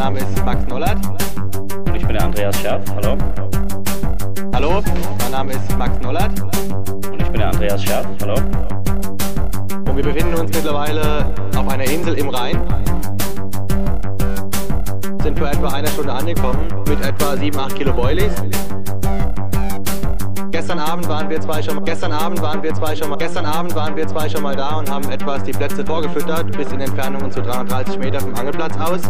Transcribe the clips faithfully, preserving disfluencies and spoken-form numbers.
Name ist Max Nollert. Und ich bin der Andreas Scherf. Hallo. Hallo, mein Name ist Max Nollert. Und ich bin der Andreas Scherf. Hallo. Und wir befinden uns mittlerweile auf einer Insel im Rhein. Sind vor etwa einer Stunde angekommen mit etwa sieben, acht Kilo Boilies. Gestern Abend waren wir zwei schon mal, gestern Abend waren wir zwei schon mal, gestern Abend waren wir zwei schon mal da und haben etwas die Plätze vorgefüttert bis in Entfernungen zu dreihundertdreißig Meter vom Angelplatz aus.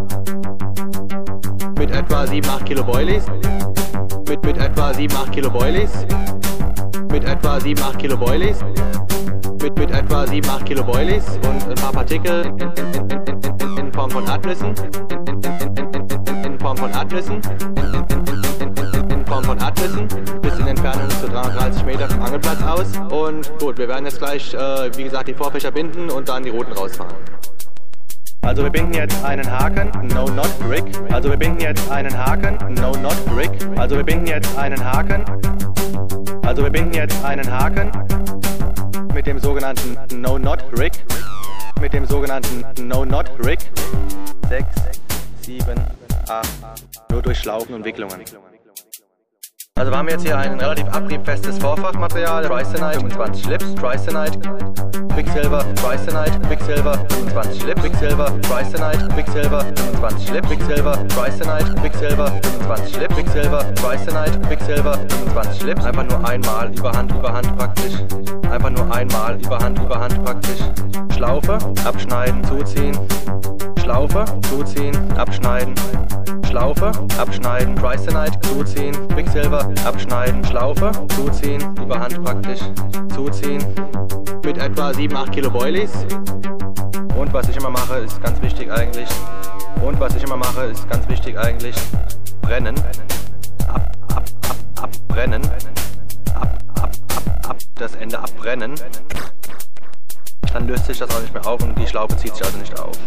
Mit etwa sieben, acht Kilo Boilies. Mit, mit etwa sieben, acht Kilo Boilies. Mit etwa sieben, acht Kilo Boilies. Mit, mit etwa sieben, acht Kilo Boilies und ein paar Partikel in, in, in, in, in, in Form von Adnissen. In, in, in, in, in, in Form von Adnissen. In, in, in, in, in, in Form von Adnissen. Bis in Entfernung zu dreihundertdreißig Meter vom Angelplatz aus. Und gut, wir werden jetzt gleich, äh, wie gesagt, die Vorfächer binden und dann die Routen rausfahren. Also wir binden jetzt einen Haken, no not rig. Also wir binden jetzt einen Haken, no not rig. Also wir binden jetzt einen Haken. Also wir binden jetzt einen Haken mit dem sogenannten no not rig. Mit dem sogenannten no not rig. sechs, sieben, acht. Nur durch Schlaufen und Wicklungen. Also wir haben jetzt hier ein relativ abriebfestes Vorfachmaterial, Tritonite fünfundzwanzig Slips, Tritonite, Quicksilver, Tritonite, Quicksilver, fünfundzwanzig Slip, Quicksilver, Tritonite, Quicksilver, fünfundzwanzig Slip, Quicksilver, Tritonite, Quicksilver, fünfundzwanzig Slip, Quicksilver, Tritonite, Quicksilver, fünfundzwanzig Slip. Einfach nur einmal über Hand, über Hand praktisch. Einfach nur einmal über Hand, über Hand praktisch. Schlaufe, abschneiden, zuziehen. Schlaufe, zuziehen, abschneiden. Schlaufe, abschneiden, Tritonite, zuziehen, Quicksilver, abschneiden, Schlaufe, zuziehen, über Hand praktisch, zuziehen. Mit etwa sieben, acht Kilo Boilies. Und was ich immer mache, ist ganz wichtig eigentlich. Und was ich immer mache, ist ganz wichtig eigentlich. Brennen. Ab, ab, ab, abbrennen. Ab, ab, ab, ab, das Ende abbrennen. Dann löst sich das auch nicht mehr auf und die Schlaufe zieht sich also nicht auf.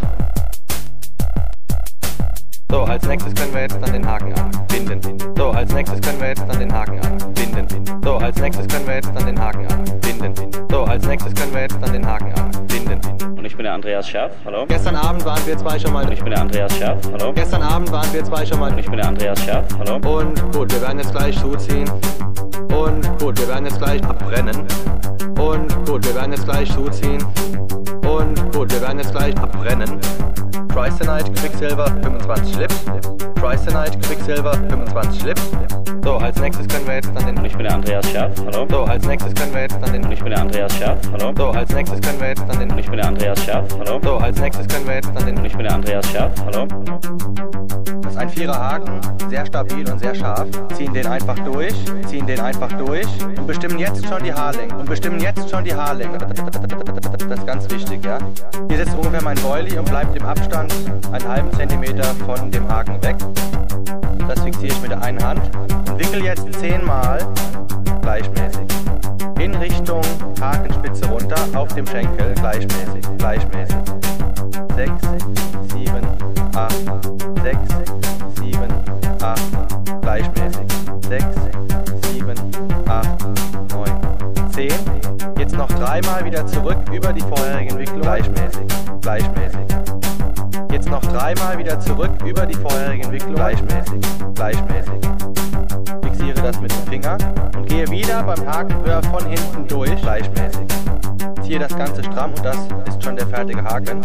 So, als nächstes können wir jetzt dann den Haken anbinden. So, als nächstes können wir jetzt dann den Haken anbinden. So, als nächstes können wir jetzt dann den Haken anbinden. So, als nächstes können wir jetzt dann den Haken anbinden. Und ich bin der Andreas Scherf. Hallo. Gestern Abend waren wir zwei schon mal. Und ich bin der Andreas Scherf. Hallo. Gestern Abend waren wir zwei schon mal. Und ich bin der Andreas Scherf. Hallo. Und gut, wir werden jetzt gleich zuziehen. Und gut, wir werden jetzt gleich abbrennen. Und gut, wir werden jetzt gleich zuziehen. Und gut, wir werden jetzt gleich abbrennen. Tritonite, Quicksilver, fünfundzwanzig Slips. Tritonite, Quicksilver, fünfundzwanzig Slips. So, als nächstes können wir jetzt dann den... Und ich bin der Andreas Scherf. Hallo. So, als nächstes können wir jetzt dann den... Und ich bin der Andreas Scherf. Hallo. So, als nächstes können wir jetzt dann den... Und ich bin der Andreas Scherf. Hallo. So, als nächstes können wir jetzt dann den... Und ich bin der Andreas Scherf. Hallo. Das ist ein Viererhaken, sehr stabil und sehr scharf. Ziehen den einfach durch, ziehen den einfach durch und bestimmen jetzt schon die Haarlänge. Und bestimmen jetzt schon die Haarlänge. Das ist ganz wichtig, ja. Hier sitzt ungefähr mein Boilie und bleibt im Abstand einen halben Zentimeter von dem Haken weg. Das fixiere ich mit der einen Hand und wickel jetzt zehnmal gleichmäßig. In Richtung Hakenspitze runter auf dem Schenkel gleichmäßig, gleichmäßig. sechs, sieben, acht, sechs, sieben, acht, gleichmäßig. sechs, sieben, acht, neun, zehn. Jetzt noch dreimal wieder zurück über die vorherige Entwicklung. Gleichmäßig, gleichmäßig. Jetzt noch dreimal wieder zurück über die vorherige Entwicklung. Gleichmäßig, gleichmäßig. Fixiere das mit dem Finger und gehe wieder beim Hakenwurf von hinten durch. Gleichmäßig. Ziehe das Ganze stramm und das ist schon der fertige Haken.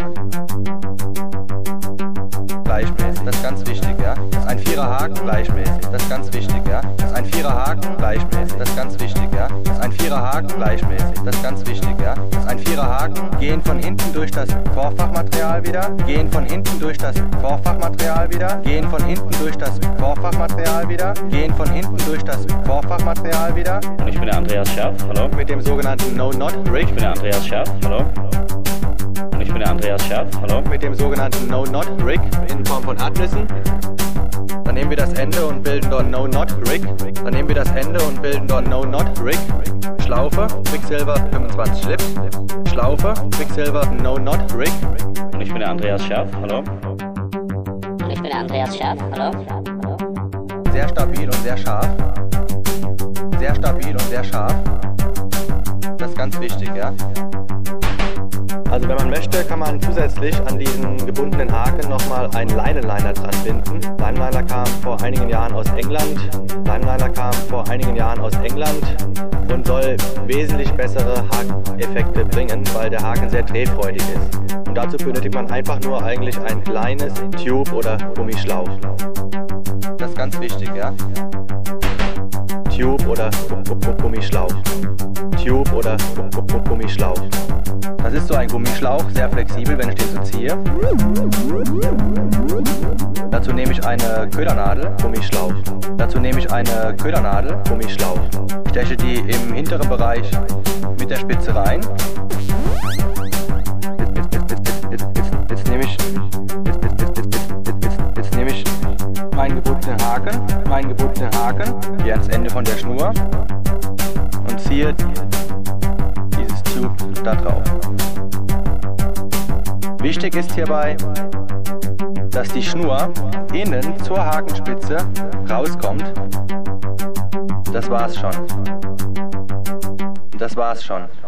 Gleichmäßig, das ist ganz wichtig, ja. Das ist ein Viererhaken, gleichmäßig, das ist ganz wichtig, ja. Das ist ein Viererhaken, gleichmäßig, das ist ganz wichtig, ja. Das ist ein Viererhaken, gleichmäßig, das ist ganz wichtig, ja. Das ist ein Viererhaken, gehen von hinten durch das Vorfachmaterial wieder, gehen von hinten durch das Vorfachmaterial wieder, gehen von hinten durch das Vorfachmaterial wieder, gehen von hinten durch das Vorfachmaterial wieder. Und ich bin der Andreas Scherf. Hallo. Mit dem sogenannten No Not Rig. Ich bin der Andreas Scherf. Hallo. Und ich bin der Andreas Scherf. Hallo. Mit dem sogenannten No Not Rig in Form von Adnissen. Dann nehmen wir das Ende und bilden dort No Not Rig. Dann nehmen wir das Ende und bilden dort No Not Rig. Schlaufe, Quicksilver, fünfundzwanzig Slips. Schlaufe, Quicksilver, No Not Rig. Und ich bin der Andreas Scherf. Hallo. Und ich bin der Andreas Scherf. Hallo. Sehr stabil und sehr scharf. Sehr stabil und sehr scharf. Das ist ganz wichtig, ja. Also wenn man möchte, kann man zusätzlich an diesen gebundenen Haken nochmal einen Leinenliner dran binden. Leinenliner kam vor einigen Jahren aus England. Leinenliner kam vor einigen Jahren aus England und soll wesentlich bessere Hakeneffekte bringen, weil der Haken sehr drehfreudig ist. Und dazu benötigt man einfach nur eigentlich ein kleines Tube oder Gummischlauch. Das ist ganz wichtig, ja? Tube oder Gummischlauch. Tube oder Gummischlauch. Das ist so ein Gummischlauch, sehr flexibel, wenn ich den so ziehe. Dazu nehme ich eine Ködernadel, Gummischlauch. Dazu nehme ich eine Ködernadel, Gummischlauch. Steche die im hinteren Bereich mit der Spitze rein. Jetzt, jetzt, jetzt, jetzt, jetzt, jetzt nehme ich, jetzt, jetzt, jetzt, jetzt, jetzt, jetzt nehme ich meinen gebundenen Haken, meinen gebundenen Haken, hier ans Ende von der Schnur und ziehe dieses Tube da drauf. Wichtig ist hierbei, dass die Schnur innen zur Hakenspitze rauskommt. Das war's schon. Das war's schon.